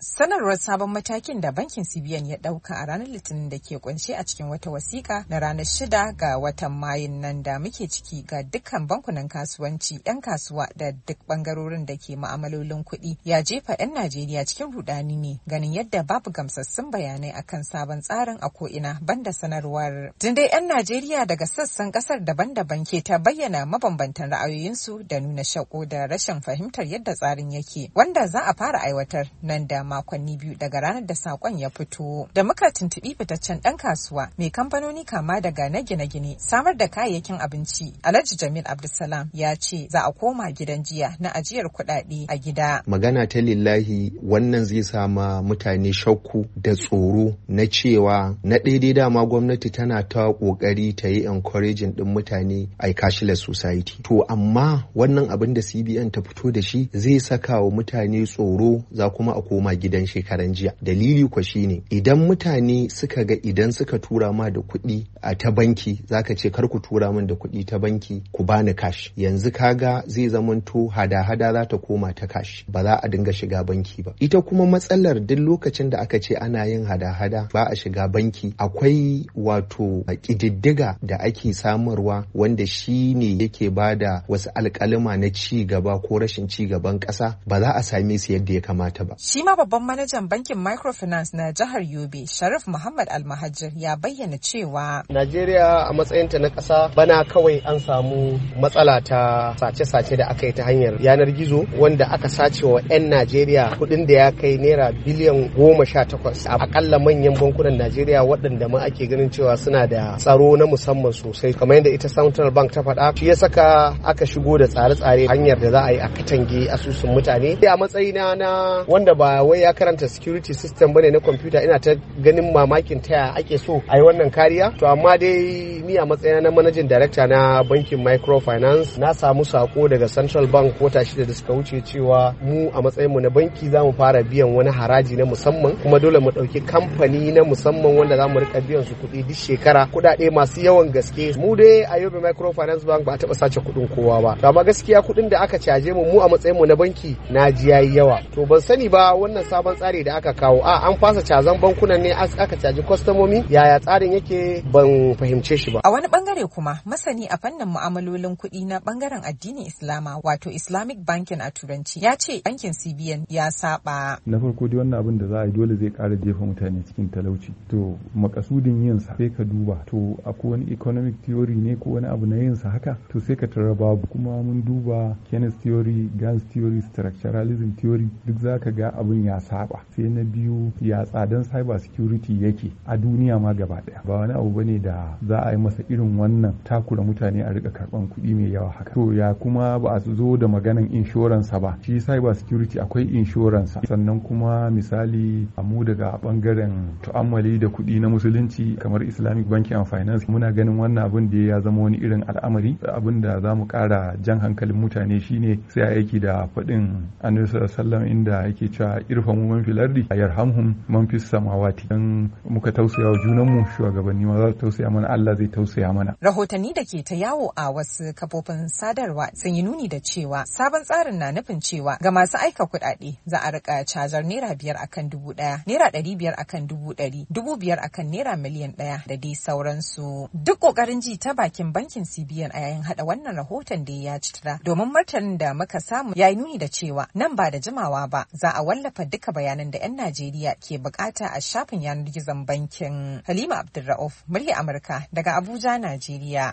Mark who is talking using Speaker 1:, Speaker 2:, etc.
Speaker 1: Sanarwar sabon matakin da bankin CBN ya ɗauka a ranar Litinin da ke kunshe a cikin wata wasiƙa na ranar 6 ga watan Mayun nan da muke ciki ga dukkan bankunan kasuwanci, 'yan kasuwa da duk bangarorin da ke ma'amalolin kuɗi ya jefa 'yan Najeriya cikin rudani ne ganin yadda babu gamsassun bayanai akan sabon tsarin a ko'ina banda sanarwar. Tun dai 'yan Najeriya daga sassan ƙasar daban-daban ke ta bayyana mabambantan ra'ayoyinsu da nuna shakku da rashin fahimtar yadda tsarin yake, wanda za a fara aiwatar nan da makonni 2 daga ranar da sakon ya fito. Da muka tuntubi fitaccen ɗan kasuwa mai kamfanoni kama daga na gine-gine, samar da kayayyakin abinci, Alhaji Jamil Abdulsalam ya ce za a koma gidan jiya na ajiyar kuɗaɗe a gida.
Speaker 2: Magana ta lillahi wannan zai sama mutane shakku da tsoro na cewa na daidai dama gwamnati tana ta kokari ta yi encouraging din mutane a cashless society. To amma wannan abin da CBN ta fito da shi zai saka wa mutane tsoro, za kuma a koma gidan shekaran jiya. Dalili kwa shine idan mutane suka ga idan suka tura ma da kuɗi a ta banki zaka ce kar ku tura min da kuɗi ta banki, ku bani cash. Yanzu kaga zai zamanto hada-hada za ta koma ta cash, ba za a dinga shiga banki ba. Ita kuma matsalar duk lokacin da aka ce ana yin hada-hada ba a shiga banki, akwai wato ƙididdiga da ake samarwa wanda shi ne yake bada wasu alƙalima na ci gaba ko rashin ci gaban ƙasa, ba za a same su yadda ya kamata ba.
Speaker 1: Shi ma babban manajan bankin Microfinance na jihar Yobe, Sharif Muhammad Almahajir, ya bayyana cewa
Speaker 3: Najeriya a matsayinta na ƙasa bana kawai an samu matsala ta sace-sace da aka yi ta hanyar yanar gizo, wanda aka sace wa 'yan Najeriya kuɗin da ya kai naira biliyan 18 a akalla manyan bankunan Najeriya waɗanda ma ake ganin cewa suna da tsaro na musamman sosai, kamar yadda ita Central Bank ta faɗa. Shi ya saka aka shigo da tsare-tsare hanyar da za a yi a katange asusun mutane. A matsayina na wanda ba wai ya karanta security system bane na kwamfuta, ina ta ganin mamakin taya ake so a yi wannan kariya. To amma dai ni a matsayina na managing director na bankin Microfinance na samu sako daga Central Bank wata 6 da suka wuce cewa mu a matsayinmu na banki za mu fara biyan wani haraji na musamman, kuma dole mu ɗauki kamfani na musamman wanda za mu rika biyan su kuɗi duk shekara, kuɗaɗe masu yawan gaske. Mu dai a Yobe Microfinance Bank ba a taɓa sace kuɗin kowa ba, to amma gaskiya kuɗin da aka caje mu a matsayinmu na banki na ji yayi yawa. To ban sani ba wannan sabon tsari da aka kawo an fasa cazan bankunan ne aka caji kwastomomi, yaya tsarin yake ban fahimce shi ba.
Speaker 1: A wani bangare kuma masani a fannin mu'amalolin kuɗi na bangaren addinin Islama, wato Islamic banking a turanci, ya ce bankin CBN ya saba.
Speaker 4: Na farko dai wannan abin da za a yi dole zai ƙara jefa mutane cikin talauci. To makasudin yin sa sai ka duba, to akwai wani economic theory ne ko wani abu na yin sa haka, to sai ka tarar babu. Kuma mun duba Keynes theory, Gans theory, structuralism theory, duk za ka ga abin ya saba. Sai na biyu, ya tsadan cyber security yake a duniya ma gaba daya, ba wani abu bane da za a yi masa irin wannan takura mutane a rika karban kuɗi mai yawa haka. To ya kuma ba a zo da maganan insurance ba, shi cyber security akwai insurance. Sannan kuma misali mu daga bangaren tu'ammali da kuɗi na musulunci kamar Islamic Banking and Finance, muna ganin wannan abin da ya zama wani irin al'amari. Abin da za mu ƙara jan hankalin mutane shine sai a aiki da faɗin Annabi sallallahu alaihi wasallam inda yake cewa irfamu man fil ardi yarhamhum man fis samawati. Dan muka tausaya wa junanmu, shugabanni ma za su tausaya mana, Allah zai tausaya mana.
Speaker 1: Rahotanni da ke ta yawo a wasu kafofin sadarwa sun yi nuni da cewa sabon tsarin na nufin cewa ga masu aika kuɗaɗe za a rika cajar naira 5 akan 1,000, naira 500 akan 100,000, 5,000 akan naira miliyan 1 da dai sauransu. Duk kokarin ji ta bakin bankin CBN a yayin hada wannan rahoton da ya ci tura, domin martanin da muka samu ya yi nuni da cewa nan ba da jimawa ba za a wallafa duka bayanan da 'yan Najeriya ke bukata a shafin yanar gizon bankin. Halima Abdulra'uf, murya Amurka daga Abuja, Najeriya.